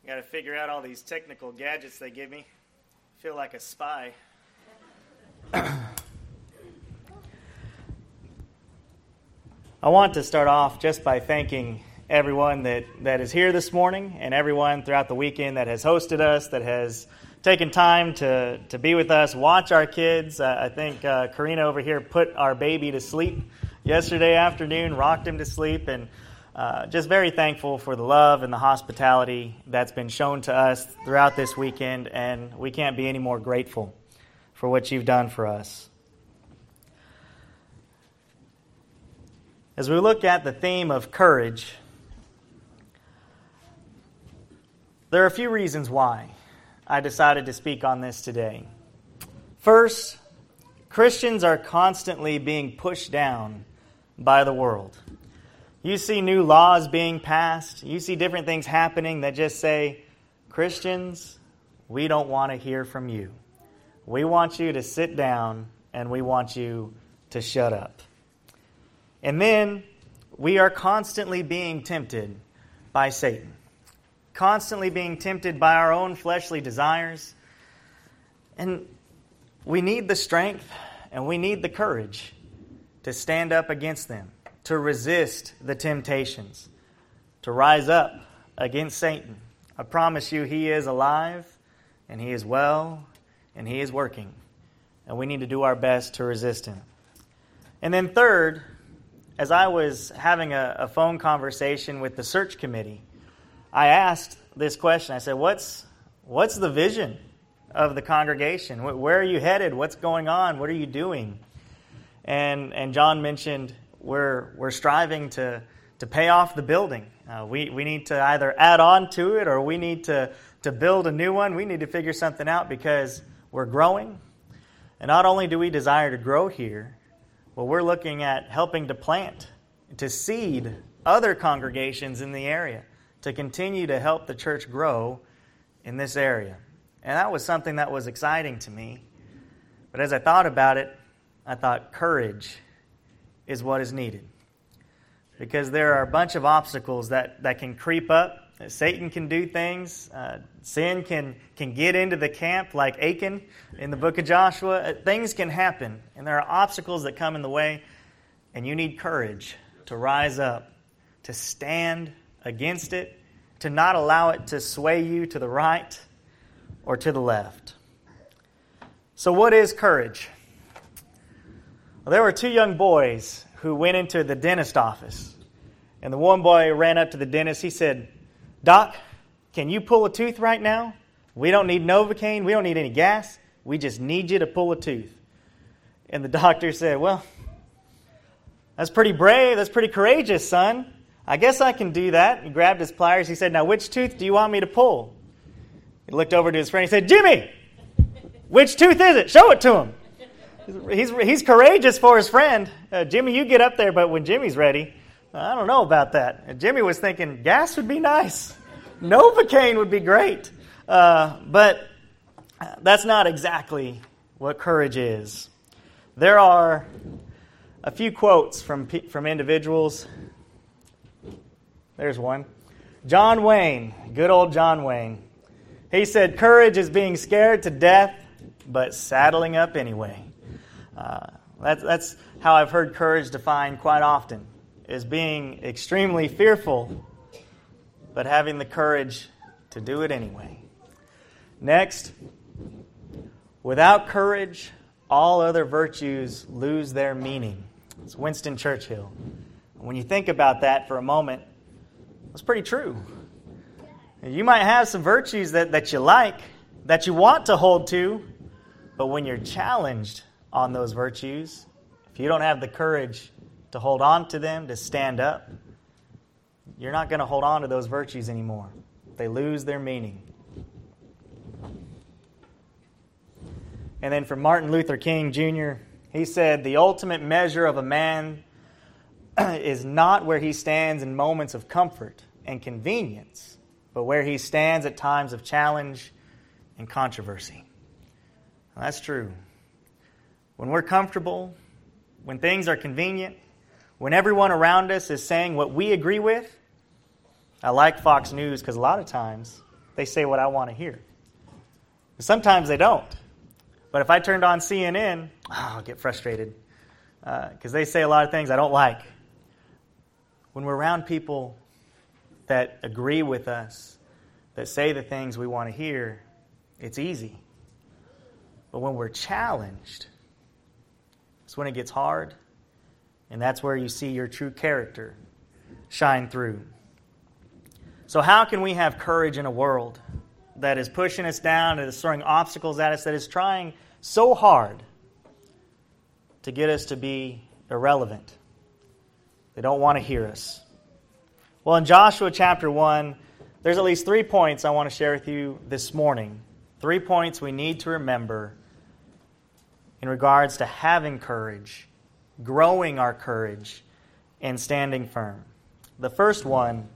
Got to figure out all these technical gadgets they give me. Feel like a spy. I want to start off just by thanking everyone that is here this morning and everyone throughout the weekend that has hosted us, that has taken time to be with us, watch our kids. I think Karina over here put our baby to sleep yesterday afternoon, rocked him to sleep, and just very thankful for the love and the hospitality that's been shown to us throughout this weekend, and we can't be any more grateful for what you've done for us. As we look at the theme of courage, there are a few reasons why I decided to speak on this today. First, Christians are constantly being pushed down by the world. You see new laws being passed. You see different things happening that just say, Christians, we don't want to hear from you. We want you to sit down and we want you to shut up. And then we are constantly being tempted by Satan. Constantly being tempted by our own fleshly desires. And we need the strength and we need the courage to stand up against them, to resist the temptations, to rise up against Satan. I promise you, he is alive, and he is well, and he is working. And we need to do our best to resist him. And then third, as I was having a phone conversation with the search committee, I asked this question. I said, what's the vision of the congregation? Where are you headed? What's going on? What are you doing? And John mentioned we're striving to pay off the building. We need to either add on to it or we need to build a new one. We need to figure something out because we're growing. And not only do we desire to grow here, but we're looking at helping to plant, to seed other congregations in the area, to continue to help the church grow in this area. And that was something that was exciting to me. But as I thought about it, I thought courage is what is needed. Because there are a bunch of obstacles that can creep up. Satan can do things. Sin can get into the camp like Achan in the book of Joshua. Things can happen. And there are obstacles that come in the way. And you need courage to rise up, to stand against it, to not allow it to sway you to the right or to the left. So what is courage? Well, there were two young boys who went into the dentist office. And the one boy ran up to the dentist. He said, Doc, can you pull a tooth right now? We don't need Novocaine. We don't need any gas. We just need you to pull a tooth. And the doctor said, well, that's pretty brave. That's pretty courageous, son. I guess I can do that. He grabbed his pliers. He said, now which tooth do you want me to pull? He looked over to his friend. He said, Jimmy, which tooth is it? Show it to him. He's courageous for his friend. Jimmy, you get up there, but when Jimmy's ready, I don't know about that. And Jimmy was thinking, gas would be nice. Novocaine would be great. But that's not exactly what courage is. There are a few quotes from individuals. There's one. John Wayne, good old John Wayne. He said, courage is being scared to death, but saddling up anyway. That's how I've heard courage defined quite often, is being extremely fearful, but having the courage to do it anyway. Next, without courage, all other virtues lose their meaning. It's Winston Churchill. When you think about that for a moment, it's pretty true. You might have some virtues that you like, that you want to hold to, but when you're challenged on those virtues, if you don't have the courage to hold on to them, to stand up, you're not going to hold on to those virtues anymore. They lose their meaning. And then from Martin Luther King Jr., he said, the ultimate measure of a man is not where he stands in moments of comfort and convenience, but where he stands at times of challenge and controversy. Well, that's true. When we're comfortable, when things are convenient, when everyone around us is saying what we agree with, I like Fox News because a lot of times they say what I want to hear. Sometimes they don't. But if I turned on CNN, I'll get frustrated because they say a lot of things I don't like. When we're around people that agree with us, that say the things we want to hear, it's easy. But when we're challenged, it's when it gets hard, and that's where you see your true character shine through. So how can we have courage in a world that is pushing us down, that is throwing obstacles at us, that is trying so hard to get us to be irrelevant? They don't want to hear us. Well, in Joshua chapter 1, there's at least 3 points I want to share with you this morning. 3 points we need to remember in regards to having courage, growing our courage, and standing firm. The first one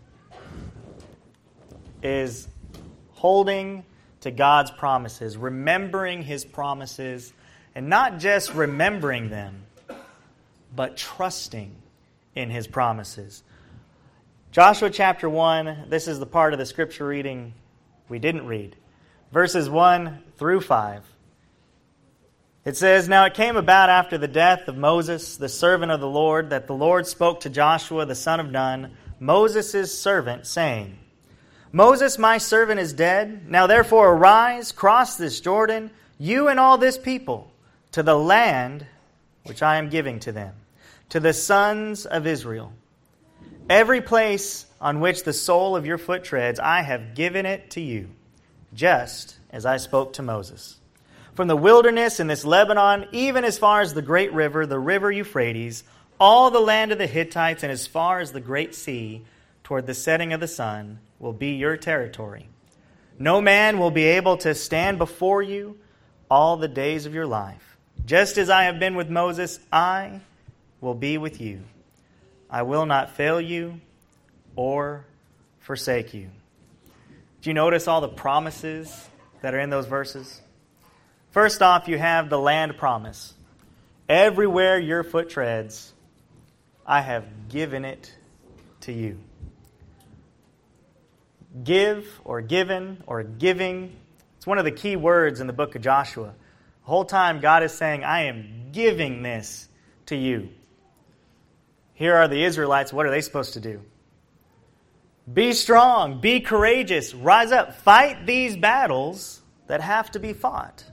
is holding to God's promises, remembering His promises, and not just remembering them, but trusting in His promises. Joshua chapter 1, this is the part of the scripture reading we didn't read. Verses 1 through 5. It says, "Now it came about after the death of Moses, the servant of the Lord, that the Lord spoke to Joshua the son of Nun, Moses' servant, saying, Moses, my servant, is dead. Now therefore arise, cross this Jordan, you and all this people, to the land which I am giving to them, to the sons of Israel. Every place on which the sole of your foot treads, I have given it to you, just as I spoke to Moses. From the wilderness in this Lebanon, even as far as the great river, the river Euphrates, all the land of the Hittites, and as far as the great sea, toward the setting of the sun, will be your territory. No man will be able to stand before you all the days of your life. Just as I have been with Moses, I will be with you. I will not fail you or forsake you." Do you notice all the promises that are in those verses? First off, you have the land promise. Everywhere your foot treads, I have given it to you. Give or given or giving. It's one of the key words in the book of Joshua. The whole time God is saying, I am giving this to you. Here are the Israelites. What are they supposed to do? Be strong. Be courageous. Rise up. Fight these battles that have to be fought.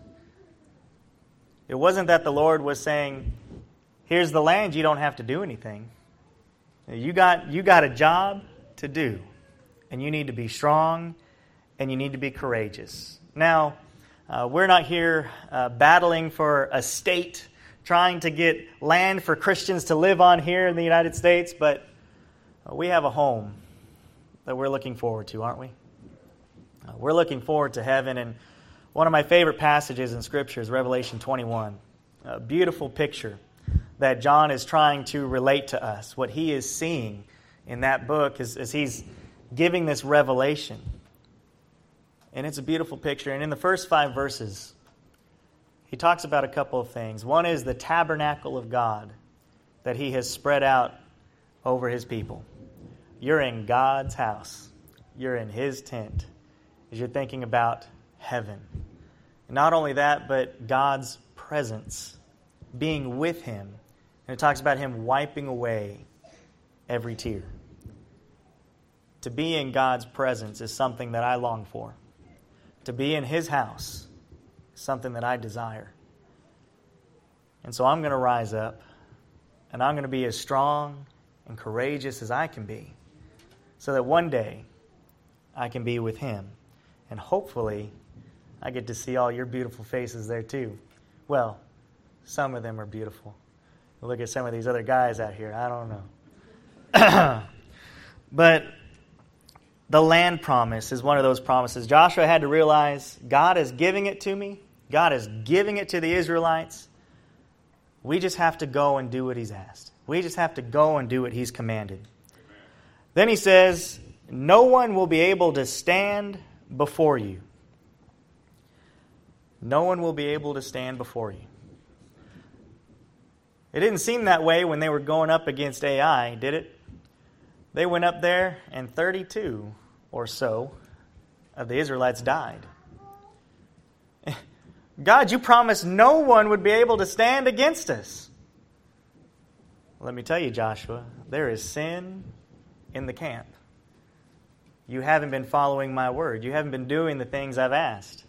It wasn't that the Lord was saying, here's the land, you don't have to do anything. You got a job to do. And you need to be strong, and you need to be courageous. Now, we're not here battling for a state, trying to get land for Christians to live on here in the United States, but we have a home that we're looking forward to, aren't we? We're looking forward to heaven, and one of my favorite passages in Scripture is Revelation 21. A beautiful picture that John is trying to relate to us. What he is seeing in that book as he's giving this revelation. And it's a beautiful picture. And in the first 5 verses, he talks about a couple of things. One is the tabernacle of God that He has spread out over His people. You're in God's house. You're in His tent as you're thinking about heaven. And not only that, but God's presence, being with Him. And it talks about Him wiping away every tear. To be in God's presence is something that I long for. To be in His house is something that I desire. And so I'm going to rise up, and I'm going to be as strong and courageous as I can be, so that one day I can be with Him. And hopefully I get to see all your beautiful faces there too. Well, some of them are beautiful. Look at some of these other guys out here. I don't know. But the land promise is one of those promises. Joshua had to realize God is giving it to me. God is giving it to the Israelites. We just have to go and do what He's asked. We just have to go and do what He's commanded. Then he says, no one will be able to stand before you. No one will be able to stand before you. It didn't seem that way when they were going up against Ai, did it? They went up there, and 32 or so of the Israelites died. God, you promised no one would be able to stand against us. Let me tell you, Joshua, there is sin in the camp. You haven't been following my word. You haven't been doing the things I've asked.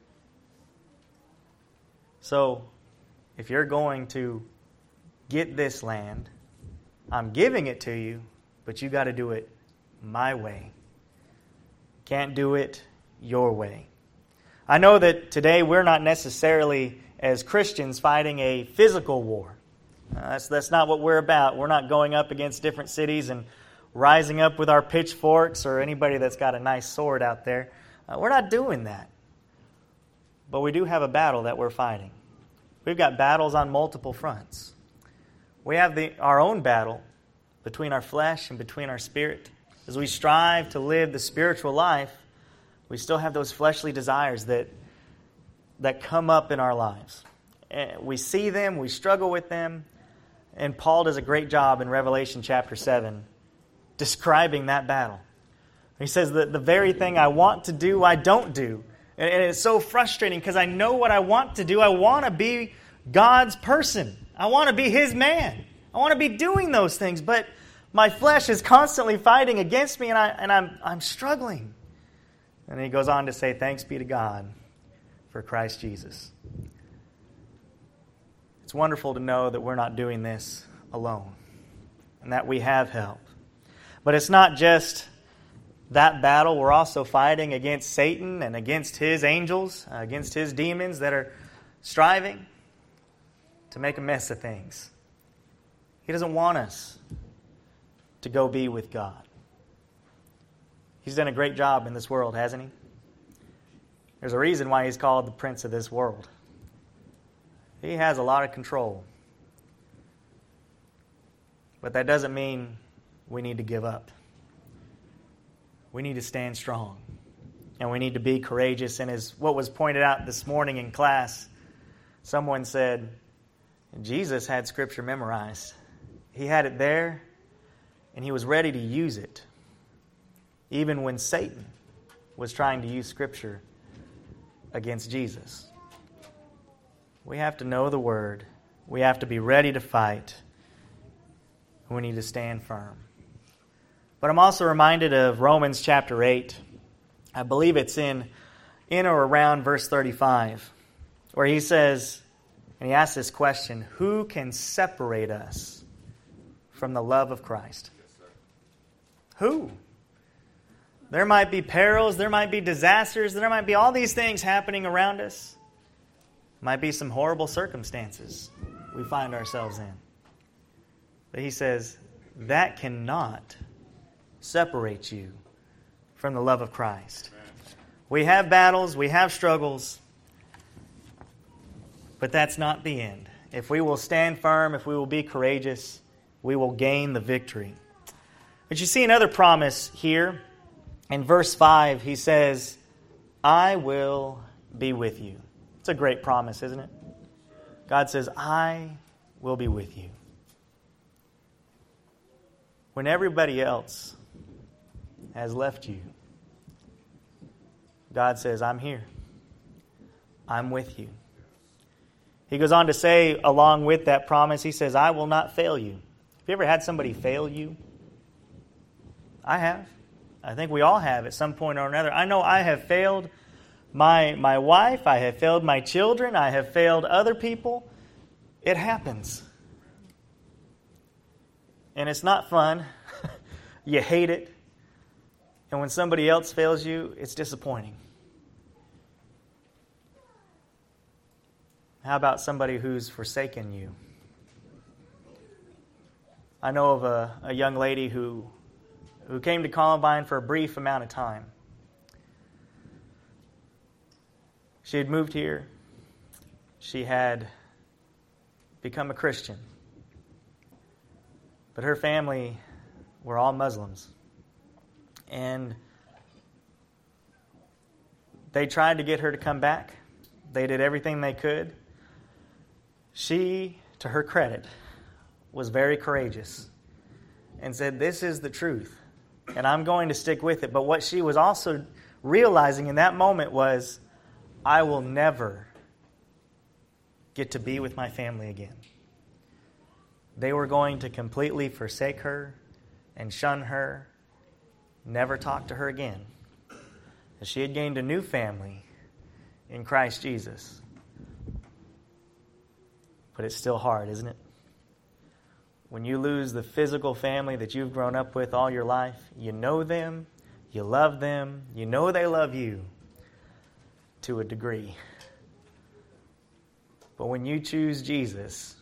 So, if you're going to get this land, I'm giving it to you, but you got to do it my way. Can't do it your way. I know that today we're not necessarily, as Christians, fighting a physical war. That's not what we're about. We're not going up against different cities and rising up with our pitchforks or anybody that's got a nice sword out there. We're not doing that. But we do have a battle that we're fighting. We've got battles on multiple fronts. We have our own battle between our flesh and between our spirit. As we strive to live the spiritual life, we still have those fleshly desires that come up in our lives. We see them, we struggle with them, and Paul does a great job in Revelation chapter 7 describing that battle. He says that the very thing I want to do, I don't do. And it's so frustrating because I know what I want to do. I want to be God's person. I want to be His man. I want to be doing those things, but my flesh is constantly fighting against me, and I'm struggling. And he goes on to say, thanks be to God for Christ Jesus. It's wonderful to know that we're not doing this alone and that we have help. But it's not just that battle. We're also fighting against Satan and against his angels, against his demons that are striving to make a mess of things. He doesn't want us to go be with God. He's done a great job in this world, hasn't he? There's a reason why he's called the prince of this world. He has a lot of control. But that doesn't mean we need to give up. We need to stand strong. And we need to be courageous. And as what was pointed out this morning in class, someone said, Jesus had Scripture memorized. He had it there, and he was ready to use it, even when Satan was trying to use Scripture against Jesus. We have to know the Word. We have to be ready to fight. We need to stand firm. But I'm also reminded of Romans chapter 8. I believe it's in or around verse 35, where he says, and he asks this question, who can separate us from the love of Christ? Who? There might be perils, there might be disasters, there might be all these things happening around us. Might be some horrible circumstances we find ourselves in. But he says, that cannot separate you from the love of Christ. We have battles, we have struggles, but that's not the end. If we will stand firm, if we will be courageous, we will gain the victory. But you see another promise here. In verse 5, he says, I will be with you. It's a great promise, isn't it? God says, I will be with you. When everybody else has left you, God says, I'm here. I'm with you. He goes on to say, along with that promise, he says, I will not fail you. Have you ever had somebody fail you? I have. I think we all have at some point or another. I know I have failed my wife. I have failed my children. I have failed other people. It happens. And it's not fun. You hate it. And when somebody else fails you, it's disappointing. How about somebody who's forsaken you? I know of a young lady who came to Columbine for a brief amount of time. She had moved here. She had become a Christian. But her family were all Muslims. And they tried to get her to come back. They did everything they could. She, to her credit, was very courageous and said, this is the truth, and I'm going to stick with it. But what she was also realizing in that moment was, I will never get to be with my family again. They were going to completely forsake her and shun her, never talk to her again. As she had gained a new family in Christ Jesus. But it's still hard, isn't it? When you lose the physical family that you've grown up with all your life, you know them, you love them, you know they love you to a degree. But when you choose Jesus,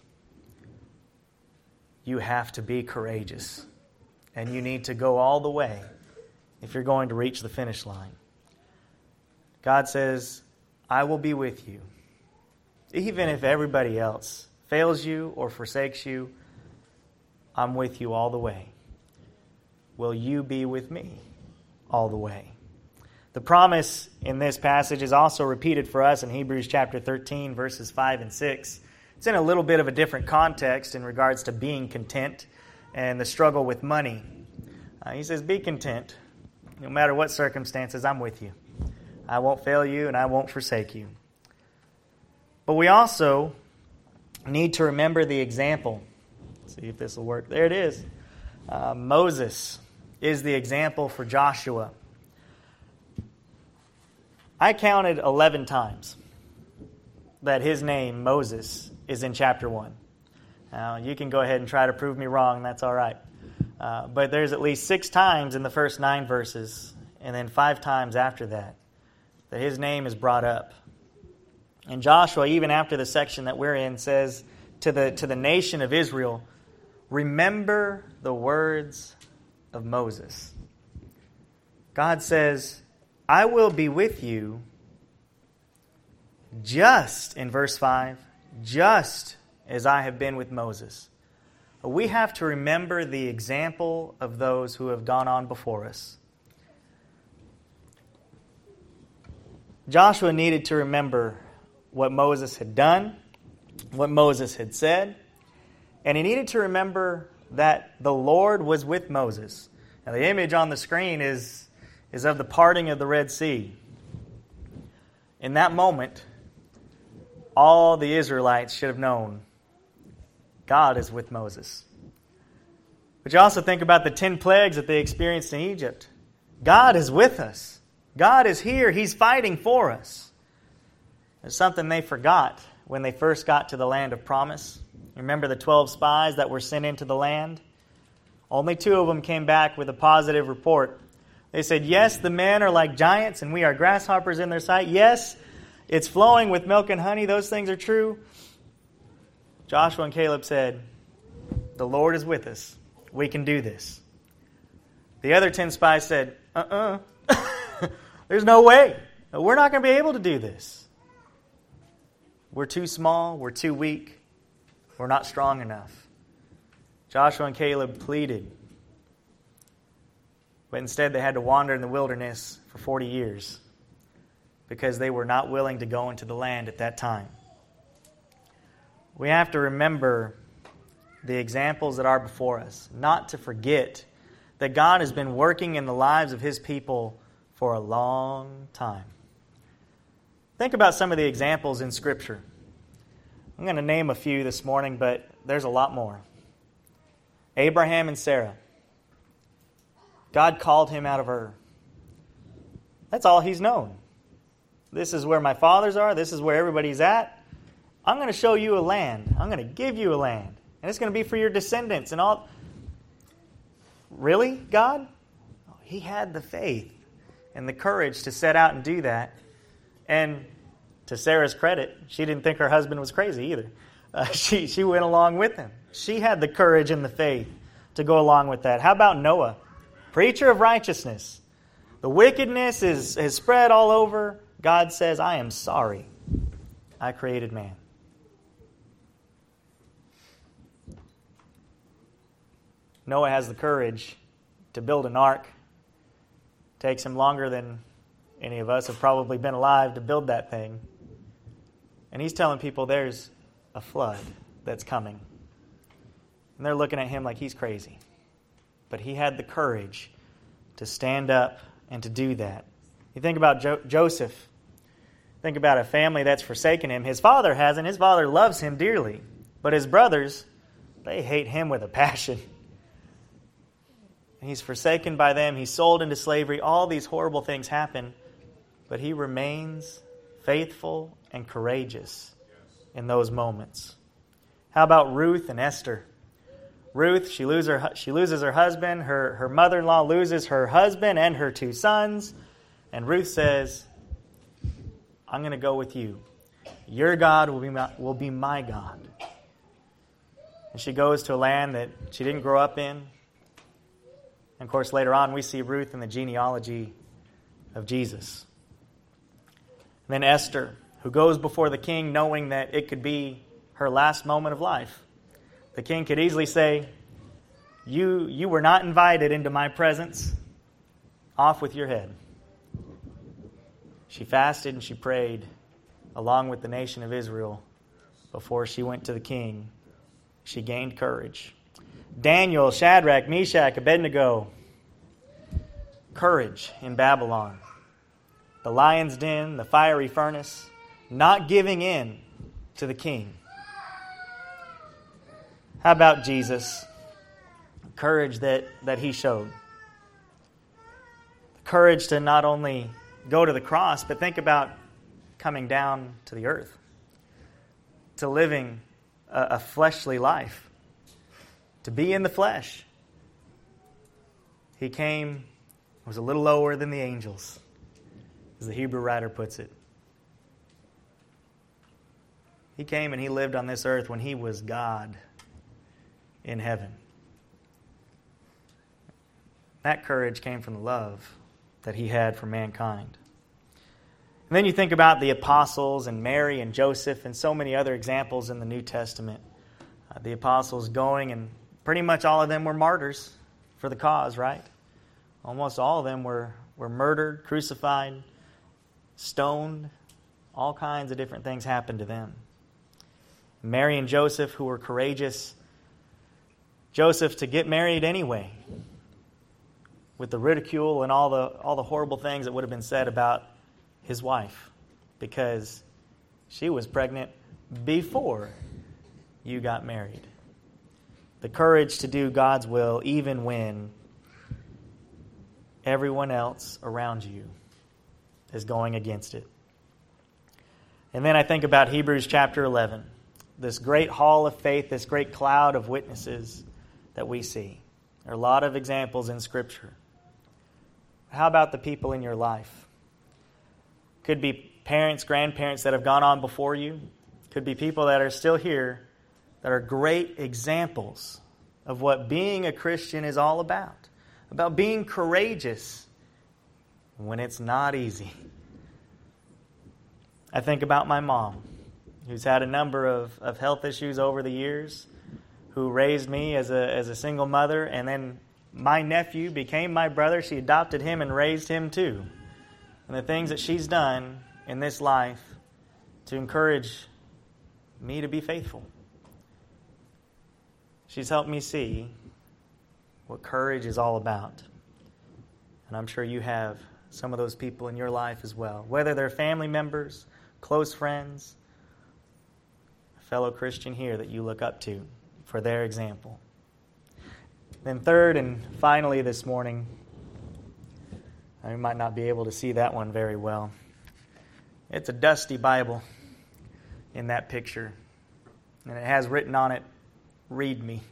you have to be courageous. And you need to go all the way if you're going to reach the finish line. God says, I will be with you. Even if everybody else fails you or forsakes you, I'm with you all the way. Will you be with me all the way? The promise in this passage is also repeated for us in Hebrews chapter 13, verses 5 and 6. It's in a little bit of a different context in regards to being content and the struggle with money. He says, be content. No matter what circumstances, I'm with you. I won't fail you and I won't forsake you. But we also need to remember the example. Let's see if this will work. There it is. Moses is the example for Joshua. I counted 11 times that his name, Moses, is in chapter 1. Now, you can go ahead and try to prove me wrong. That's all right. But there's at least 6 times in the first 9 verses, and then 5 times after that his name is brought up. And Joshua, even after the section that we're in, says to the nation of Israel, remember the words of Moses. God says, I will be with you just, in verse 5, just as I have been with Moses. We have to remember the example of those who have gone on before us. Joshua needed to remember what Moses had done, what Moses had said, and he needed to remember that the Lord was with Moses. Now, the image on the screen is of the parting of the Red Sea. In that moment, all the Israelites should have known God is with Moses. But you also think about the 10 plagues that they experienced in Egypt. God is with us. God is here. He's fighting for us. It's something they forgot when they first got to the land of promise. Remember the 12 spies that were sent into the land? Only 2 of them came back with a positive report. They said, yes, the men are like giants and we are grasshoppers in their sight. Yes, it's flowing with milk and honey. Those things are true. Joshua and Caleb said, the Lord is with us. We can do this. The other 10 spies said, there's no way. We're not going to be able to do this. We're too small. We're too weak. We're not strong enough. Joshua and Caleb pleaded. But instead they had to wander in the wilderness for 40 years because they were not willing to go into the land at that time. We have to remember the examples that are before us, not to forget that God has been working in the lives of His people for a long time. Think about some of the examples in Scripture. I'm going to name a few this morning, but there's a lot more. Abraham and Sarah. God called him out of Ur. That's all he's known. This is where my fathers are. This is where everybody's at. I'm going to show you a land. I'm going to give you a land. And it's going to be for your descendants and all. Really, God? He had the faith and the courage to set out and do that. And to Sarah's credit, she didn't think her husband was crazy either. She went along with him. She had the courage and the faith to go along with that. How about Noah? Preacher of righteousness. The wickedness has spread all over. God says, I am sorry. I created man. Noah has the courage to build an ark. Takes him longer than any of us have probably been alive to build that thing. And he's telling people there's a flood that's coming. And they're looking at him like he's crazy. But he had the courage to stand up and to do that. You think about Joseph. Think about a family that's forsaken him. His father hasn't. His father loves him dearly. But his brothers, they hate him with a passion. He's forsaken by them. He's sold into slavery. All these horrible things happen. But he remains faithful and courageous in those moments. How about Ruth and Esther? Ruth, she loses her husband. Her mother-in-law loses her husband and her 2 sons. And Ruth says, I'm going to go with you. Your God will be my God. And she goes to a land that she didn't grow up in. And of course, later on, we see Ruth in the genealogy of Jesus. And then Esther, who goes before the king knowing that it could be her last moment of life. The king could easily say, you were not invited into my presence. Off with your head. She fasted and she prayed along with the nation of Israel before she went to the king. She gained courage. Daniel, Shadrach, Meshach, Abednego. Courage in Babylon. The lion's den, the fiery furnace. Not giving in to the king. How about Jesus? Courage that he showed. Courage to not only go to the cross, but think about coming down to the earth. To living a fleshly life. To be in the flesh. He came, was a little lower than the angels, as the Hebrew writer puts it. He came and he lived on this earth when he was God in heaven. That courage came from the love that he had for mankind. And then you think about the apostles and Mary and Joseph and so many other examples in the New Testament. The apostles going, and pretty much all of them were martyrs for the cause, right? Almost all of them were murdered, crucified, stoned. All kinds of different things happened to them. Mary and Joseph, who were courageous. Joseph to get married anyway, with the ridicule and all the horrible things that would have been said about his wife, because she was pregnant before you got married. The courage to do God's will even when everyone else around you is going against it. And then I think about Hebrews chapter 11, this great hall of faith, this great cloud of witnesses that we see. There are a lot of examples in Scripture. How about the people in your life? Could be parents, grandparents that have gone on before you. Could be people that are still here that are great examples of what being a Christian is all about being courageous when it's not easy. I think about my mom, who's had a number of health issues over the years, who raised me as a single mother, and then my nephew became my brother. She adopted him and raised him too. And the things that she's done in this life to encourage me to be faithful. She's helped me see what courage is all about. And I'm sure you have some of those people in your life as well, whether they're family members, close friends, a fellow Christian here that you look up to for their example. Then third and finally this morning, I might not be able to see that one very well. It's a dusty Bible in that picture. And it has written on it, read me.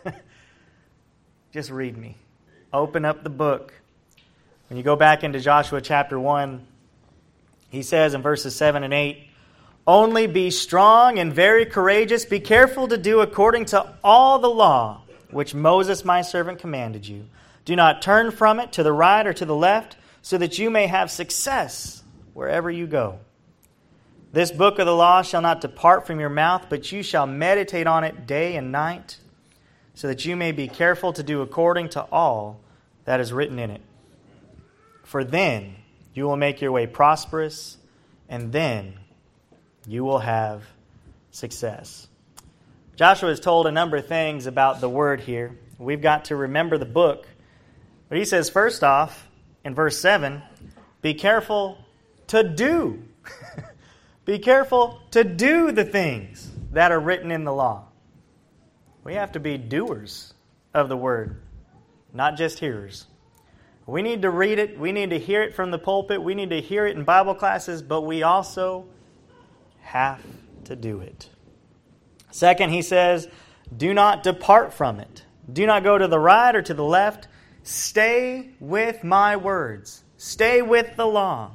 Just read me. Open up the book. When you go back into Joshua chapter 1, he says in verses 7 and 8, "Only be strong and very courageous. Be careful to do according to all the law which Moses my servant commanded you. Do not turn from it to the right or to the left, so that you may have success wherever you go. This book of the law shall not depart from your mouth, but you shall meditate on it day and night, so that you may be careful to do according to all that is written in it. For then you will make your way prosperous, and then you will have success." Joshua is told a number of things about the word here. We've got to remember the book. But he says, first off, in verse 7, Be careful to do. Be careful to do the things that are written in the law. We have to be doers of the word, not just hearers. We need to read it. We need to hear it from the pulpit. We need to hear it in Bible classes, but we also have to do it. Second, he says, do not depart from it. Do not go to the right or to the left. Stay with my words. Stay with the law.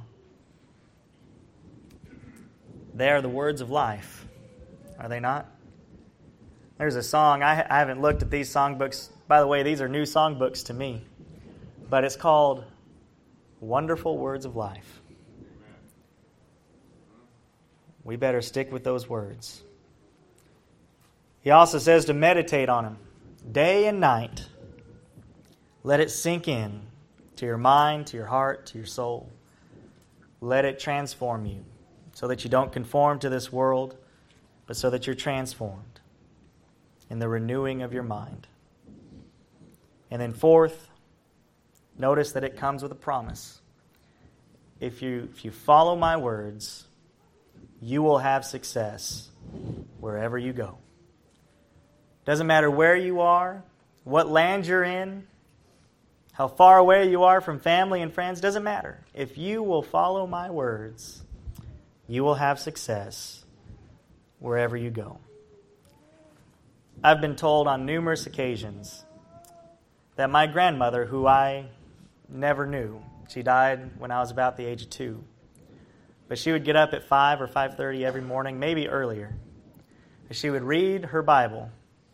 They are the words of life. Are they not? There's a song. I haven't looked at these songbooks. By the way, these are new songbooks to me. But it's called Wonderful Words of Life. We better stick with those words. He also says to meditate on them day and night. Let it sink in to your mind, to your heart, to your soul. Let it transform you so that you don't conform to this world, but so that you're transformed in the renewing of your mind. And then fourth, notice that it comes with a promise. If you follow my words, you will have success wherever you go. Doesn't matter where you are, what land you're in, how far away you are from family and friends, doesn't matter. If you will follow my words, you will have success wherever you go. I've been told on numerous occasions that my grandmother, who I never knew, she died when I was about the age of 2, but she would get up at 5 or 5:30 every morning, maybe earlier, and she would read her Bible.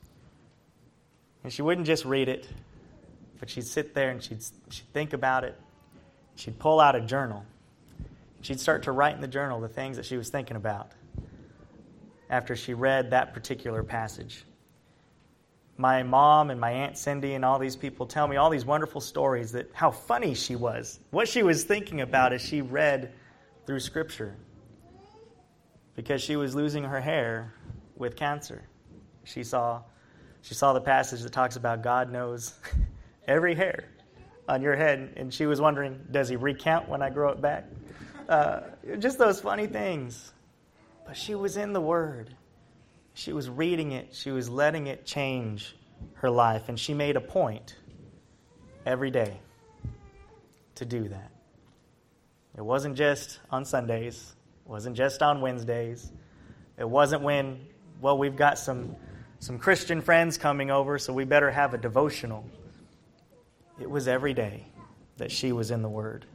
And she wouldn't just read it, but she'd sit there and she'd think about it. She'd pull out a journal. She'd start to write in the journal the things that she was thinking about after she read that particular passage. My mom and my Aunt Cindy and all these people tell me all these wonderful stories that how funny she was, what she was thinking about as she read through Scripture, because she was losing her hair with cancer. She saw the passage that talks about God knows every hair on your head, and she was wondering, does he recount when I grow it back? Just those funny things. But she was in the Word. She was reading it. She was letting it change her life, and she made a point every day to do that. It wasn't just on Sundays. It wasn't just on Wednesdays. It wasn't when, well, we've got some Christian friends coming over, so we better have a devotional. It was every day that she was in the Word.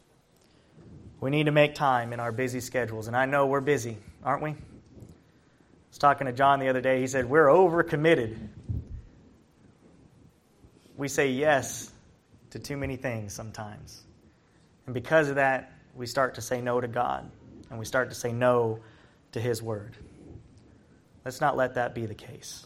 We need to make time in our busy schedules, and I know we're busy, aren't we? I was talking to John the other day. He said, we're overcommitted. We say yes to too many things sometimes. And because of that, we start to say no to God, and we start to say no to His Word. Let's not let that be the case.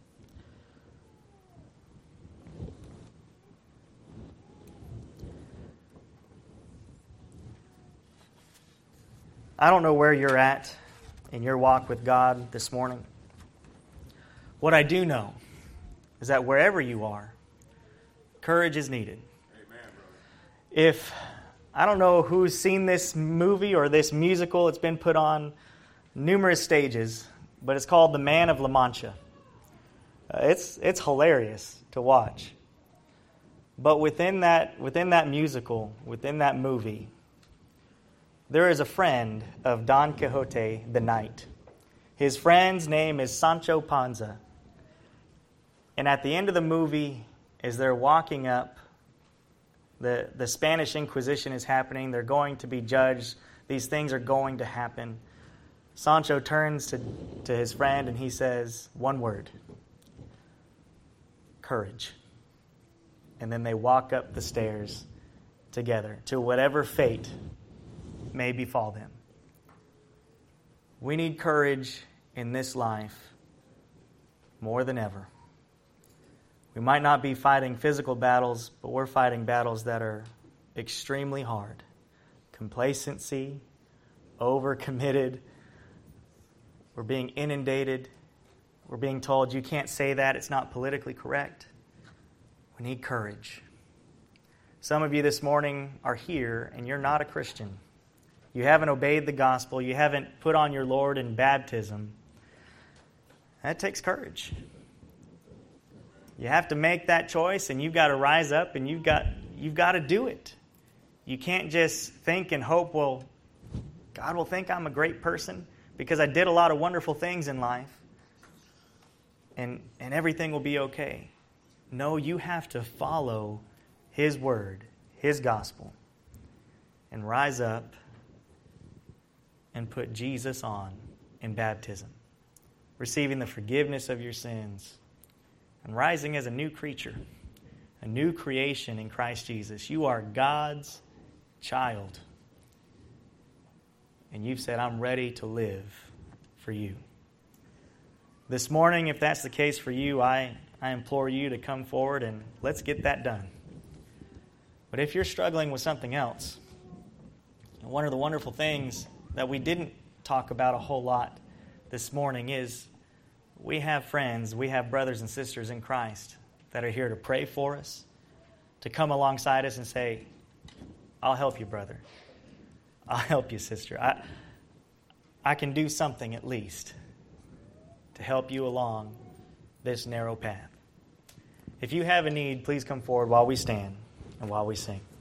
I don't know where you're at in your walk with God this morning. What I do know is that wherever you are, courage is needed. Amen, I don't know who's seen this movie or this musical. It's been put on numerous stages, but it's called The Man of La Mancha. It's hilarious to watch. But within that musical, within that movie, there is a friend of Don Quixote the Knight. His friend's name is Sancho Panza. And at the end of the movie, as they're walking up, the Spanish Inquisition is happening. They're going to be judged. These things are going to happen. Sancho turns to his friend and he says one word: courage. And then they walk up the stairs together to whatever fate may befall them. We need courage in this life more than ever. We might not be fighting physical battles, but we're fighting battles that are extremely hard. Complacency, overcommitted. We're being inundated. We're being told, you can't say that, it's not politically correct. We need courage. Some of you this morning are here and you're not a Christian. You haven't obeyed the gospel. You haven't put on your Lord in baptism. That takes courage. You have to make that choice, and you've got to rise up, and you've got to do it. You can't just think and hope, well, God will think I'm a great person because I did a lot of wonderful things in life, and everything will be okay. No, you have to follow His word, His gospel, and rise up and put Jesus on in baptism, receiving the forgiveness of your sins, and rising as a new creature, a new creation in Christ Jesus. You are God's child. And you've said, I'm ready to live for you. This morning, if that's the case for you, I implore you to come forward and let's get that done. But if you're struggling with something else, one of the wonderful things that we didn't talk about a whole lot this morning is we have friends, we have brothers and sisters in Christ that are here to pray for us, to come alongside us and say, I'll help you, brother. I'll help you, sister. I can do something at least to help you along this narrow path. If you have a need, please come forward while we stand and while we sing.